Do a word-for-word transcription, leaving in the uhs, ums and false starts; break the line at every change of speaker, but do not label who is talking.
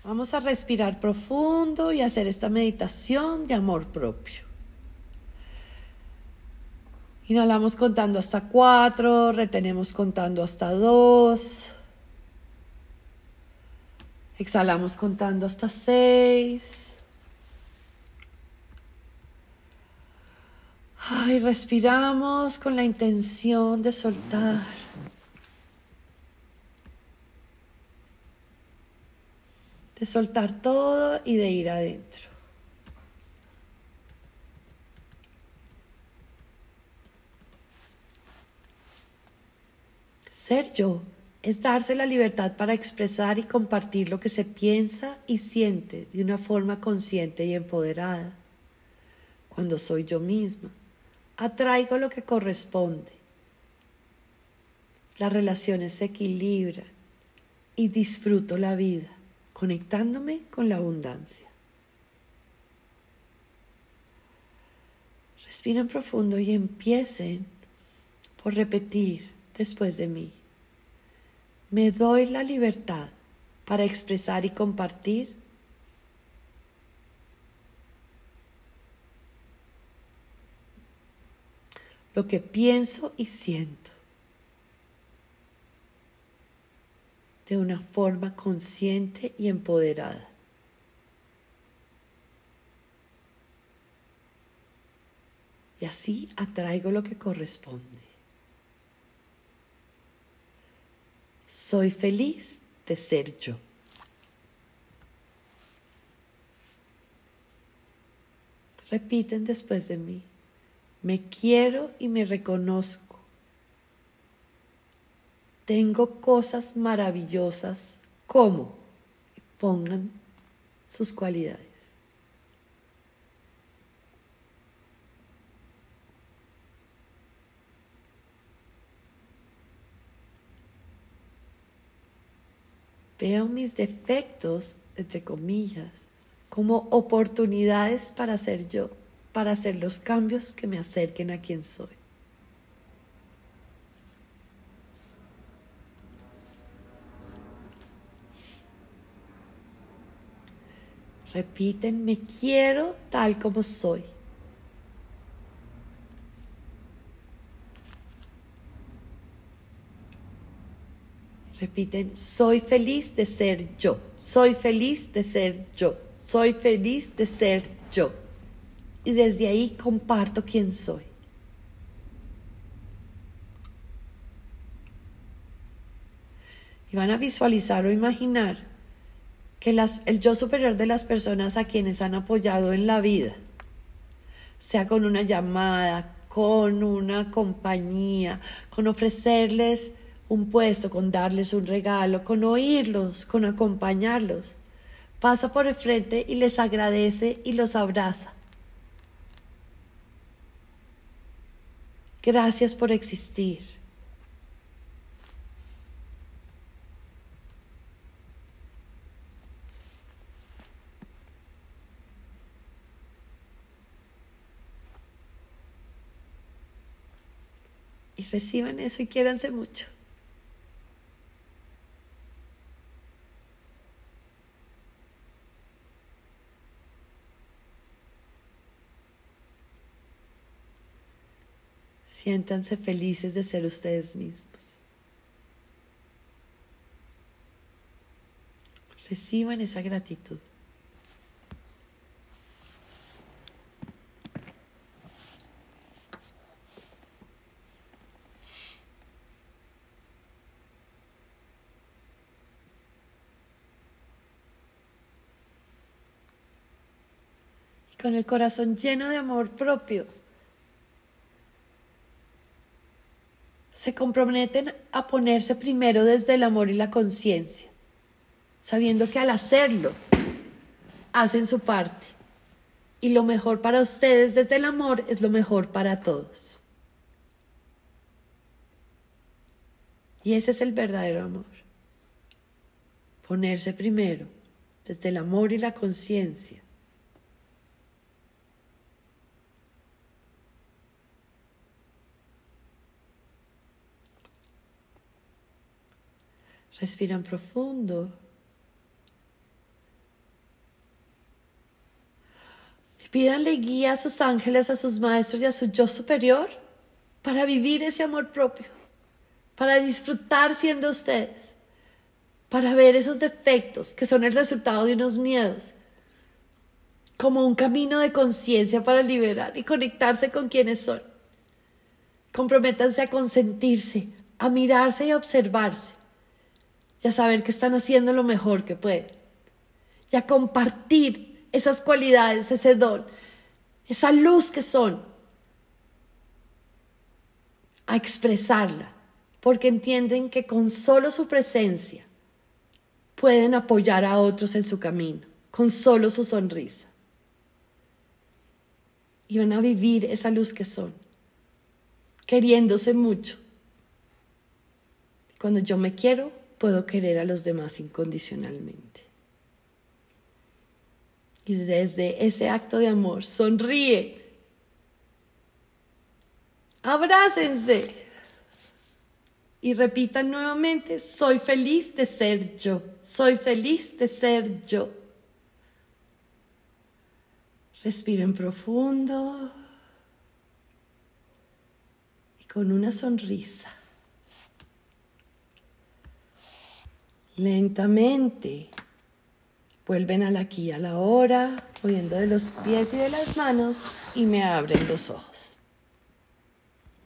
Vamos a respirar profundo y hacer esta meditación de amor propio. Inhalamos contando hasta cuatro, retenemos contando hasta dos. Exhalamos contando hasta seis. Y respiramos con la intención de soltar. De soltar todo y de ir adentro. Ser yo es darse la libertad para expresar y compartir lo que se piensa y siente de una forma consciente y empoderada. Cuando soy yo misma, atraigo lo que corresponde. Las relaciones se equilibran y disfruto la vida, conectándome con la abundancia. Respiren profundo y empiecen por repetir después de mí. Me doy la libertad para expresar y compartir lo que pienso y siento de una forma consciente y empoderada. Y así atraigo lo que corresponde. Soy feliz de ser yo. Repiten después de mí. Me quiero y me reconozco. Tengo cosas maravillosas como, pongan sus cualidades. Veo mis defectos, entre comillas, como oportunidades para ser yo, para hacer los cambios que me acerquen a quien soy. Repiten, me quiero tal como soy. Repiten, soy feliz de ser yo. Soy feliz de ser yo. Soy feliz de ser yo. Y desde ahí comparto quién soy. Y van a visualizar o imaginar que las, el yo superior de las personas a quienes han apoyado en la vida, sea con una llamada, con una compañía, con ofrecerles un puesto, con darles un regalo, con oírlos, con acompañarlos, pasa por el frente y les agradece y los abraza. Gracias por existir. Y reciban eso y quiéranse mucho. Siéntanse felices de ser ustedes mismos. Reciban esa gratitud. Y con el corazón lleno de amor propio, se comprometen a ponerse primero desde el amor y la conciencia, sabiendo que al hacerlo, hacen su parte. Y lo mejor para ustedes desde el amor es lo mejor para todos. Y ese es el verdadero amor. Ponerse primero desde el amor y la conciencia. Respiran profundo. Pídanle guía a sus ángeles, a sus maestros y a su yo superior para vivir ese amor propio, para disfrutar siendo ustedes, para ver esos defectos que son el resultado de unos miedos, como un camino de conciencia para liberar y conectarse con quienes son. Comprométanse a consentirse, a mirarse y a observarse, y a saber que están haciendo lo mejor que pueden, y a compartir esas cualidades, ese don, esa luz que son, a expresarla, porque entienden que con solo su presencia pueden apoyar a otros en su camino, con solo su sonrisa. Y van a vivir esa luz que son, queriéndose mucho. Cuando yo me quiero, puedo querer a los demás incondicionalmente. Y desde ese acto de amor, sonríe. Abrácense. Y repitan nuevamente, soy feliz de ser yo. Soy feliz de ser yo. Respiren profundo. Y con una sonrisa, lentamente, vuelven al aquí y a la hora, moviendo de los pies y de las manos, y me abren los ojos.